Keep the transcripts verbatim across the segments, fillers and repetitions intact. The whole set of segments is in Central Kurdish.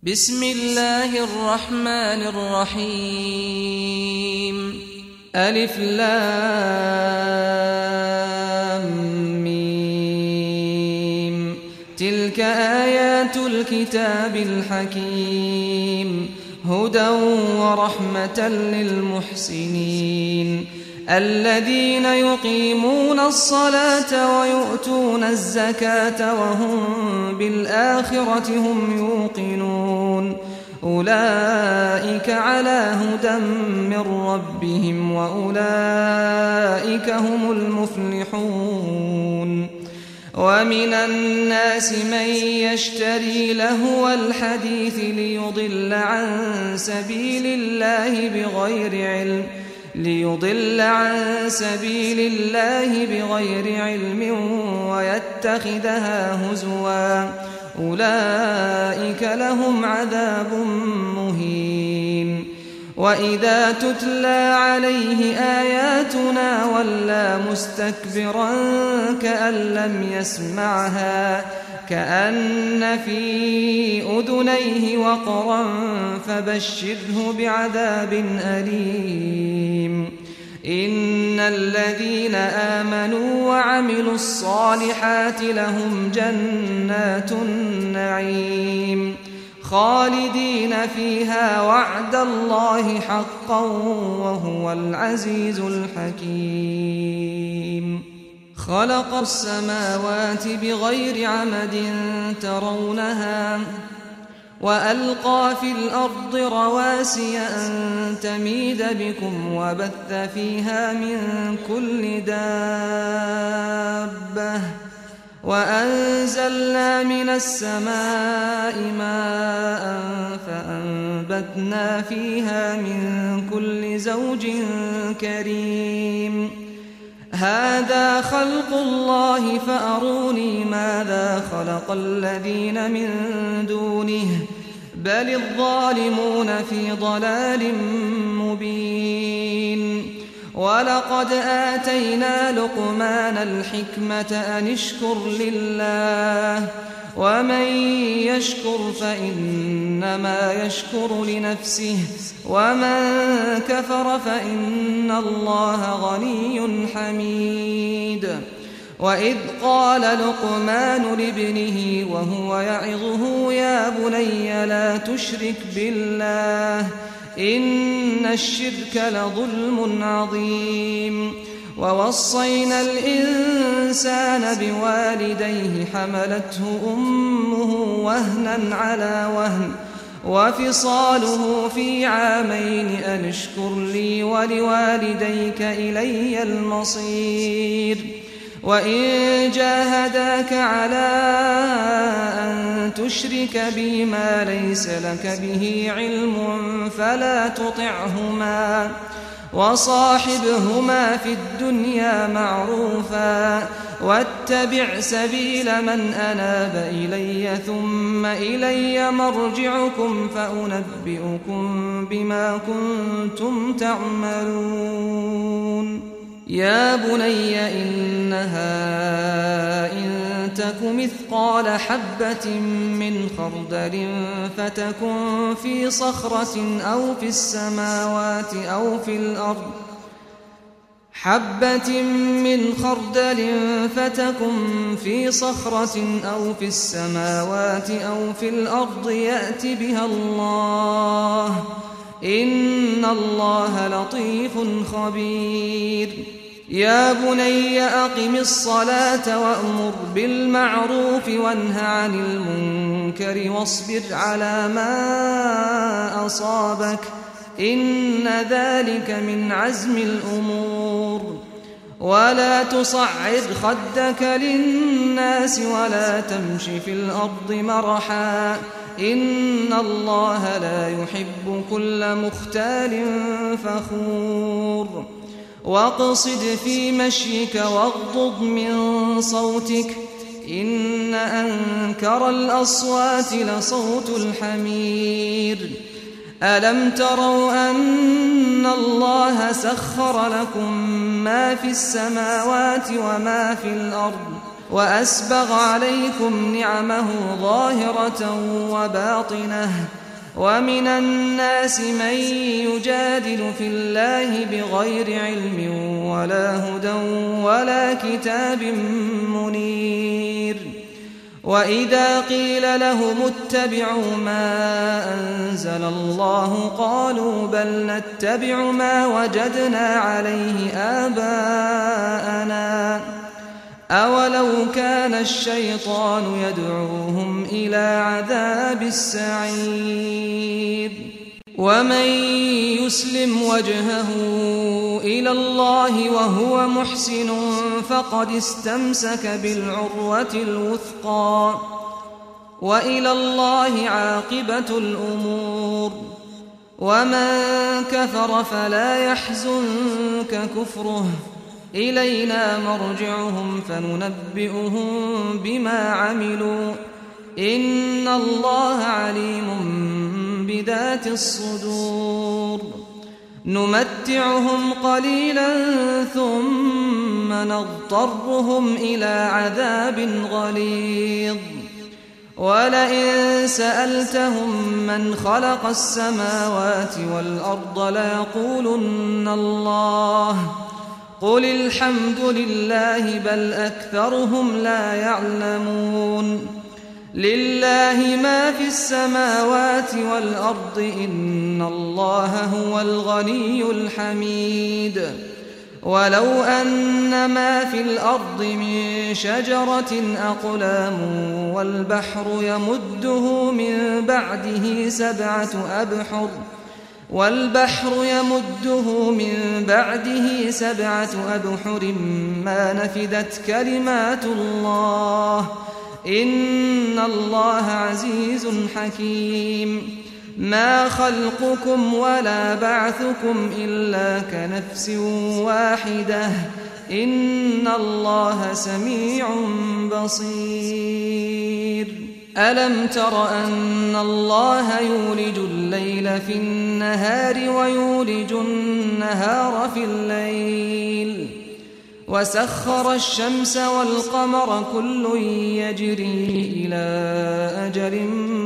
بسم الله الرحمن الرحيم ألف لام ميم تلك آيات الكتاب الحكيم هدى ورحمة للمحسنين الذين يقيمون الصلاة ويؤتون الزكاة وهم بالآخرة هم يوقنون أولئك على هدى من ربهم وأولئك هم المفلحون ومن الناس من يشتري لهو الحديث ليضل عن سبيل الله بغير علم ليضل عن سبيل الله بغير علم ويتخذها هزوا أولئك لهم عذاب مهين وإذا تتلى عليه آياتنا ولى مستكبرا كأن لم يسمعها كأن في أذنيه وقرا فبشره بعذاب أليم إن الذين آمنوا وعملوا الصالحات لهم جنات النعيم خالدين فيها وعد الله حقا وهو العزيز الحكيم خلق السماوات بغير عمد ترونها وألقى في الأرض رواسي أن تميد بكم وبث فيها من كل دابة وأنزلنا من السماء ماء فأنبتنا فيها من كل زوج كريم هذا خلق الله فأروني ماذا خلق الذين من دونه بل الظالمون في ضلال مبين ولقد آتينا لقمان الحكمة أن اشكر لله ومن يشكر فإنما يشكر لنفسه ومن كفر فإن الله غني حميد وإذ قال لقمان لابنه وهو يعظه يا بني لا تشرك بالله إن الشرك لظلم عظيم ووصينا الإنسان بوالديه حملته أمه وهنا على وهن وفصاله في عامين أن اشكر لي ولوالديك إلي المصير وإن جاهداك على أن تشرك بي ما ليس لك به علم فلا تطعهما وصاحبهما في الدنيا معروفا واتبع سبيل من أناب إلي ثم إلي مرجعكم فأنبئكم بما كنتم تعملون يا بني إنها إن تك مثقال حبة من خردل فتكن في صخرة أو في السماوات أو في الأرض حبة من خردل فتكن في صخرة أو في السماوات أو في الأرض يأت بها الله إن الله لطيف خبير يا بني أقم الصلاة وأمر بالمعروف وانه عن المنكر واصبر على ما أصابك إن ذلك من عزم الأمور ولا تصعد خدك للناس ولا تمش في الأرض مرحا إن الله لا يحب كل مختال فخور واقصد في مشيك واغضض من صوتك إن أنكر الأصوات لصوت الحمير ألم تروا أن الله سخر لكم ما في السماوات وما في الأرض وأسبغ عليكم نعمه ظاهرة وباطنة ومن الناس من يجادل في الله بغير علم ولا هدى ولا كتاب منير وإذا قيل لهم اتبعوا ما أنزل الله قالوا بل نتبع ما وجدنا عليه آباءنا أولو كان الشيطان يدعوهم إلى عذاب السعير ومن يسلم وجهه إلى الله وهو محسن فقد استمسك بالعروة الوثقى وإلى الله عاقبة الأمور ومن كفر فلا يحزنك كفره إلينا مرجعهم فننبئهم بما عملوا إن الله عليم بذات الصدور نمتعهم قليلا ثم نضطرهم إلى عذاب غليظ ولئن سألتهم من خلق السماوات والأرض ليقولن الله قل الحمد لله بل أكثرهم لا يعلمون لله ما في السماوات والأرض إن الله هو الغني الحميد ولو أن ما في الأرض من شجرة أقلام والبحر يمده من بعده سبعة أبحر والبحر يمده من بعده سبعة أبحر ما نفدت كلمات الله إن الله عزيز حكيم ما خلقكم ولا بعثكم إلا كنفس واحدة إن الله سميع بصير ألم تر أن الله يولج الليل في النهار ويولج النهار في الليل وسخر الشمس والقمر كل يجري إلى أجل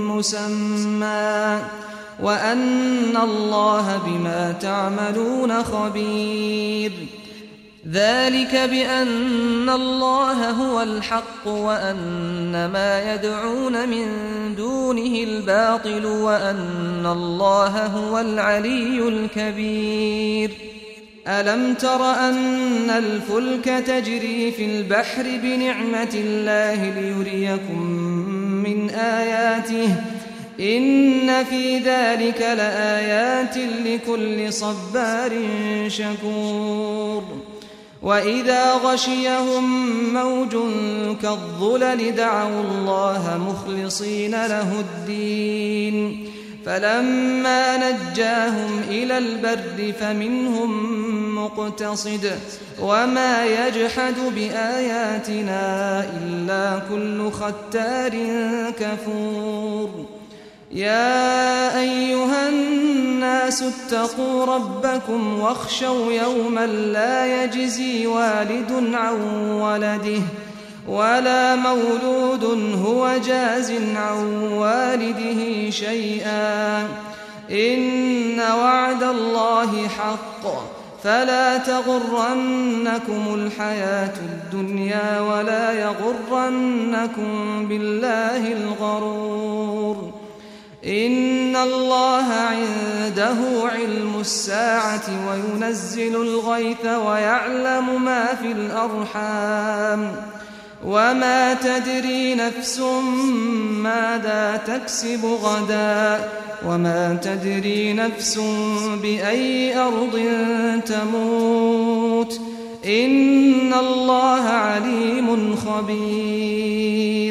مسمى وأن الله بما تعملون خبير ذلك بأن الله هو الحق وأن ما يدعون من دونه الباطل وأن الله هو العلي الكبير ألم تر أن الفلك تجري في البحر بنعمة الله ليريكم من آياته إن في ذلك لآيات لكل صبار شكور وإذا غشيهم موج كالظلل دعوا الله مخلصين له الدين فلما نجاهم إلى البر فمنهم مقتصد وما يجحد بآياتنا إلا كل ختار كفور يا أيها الناس اتقوا ربكم واخشوا يوما لا يجزي والد عن ولده ولا مولود هو جاز عن والده شيئا إن وعد الله حق فلا تغرنكم الحياة الدنيا ولا يغرنكم بالله الغرور إن الله عنده علم الساعة وينزل الغيث ويعلم ما في الأرحام وما تدري نفس ماذا تكسب غدا وما تدري نفس بأي أرض تموت إن الله عليم خبير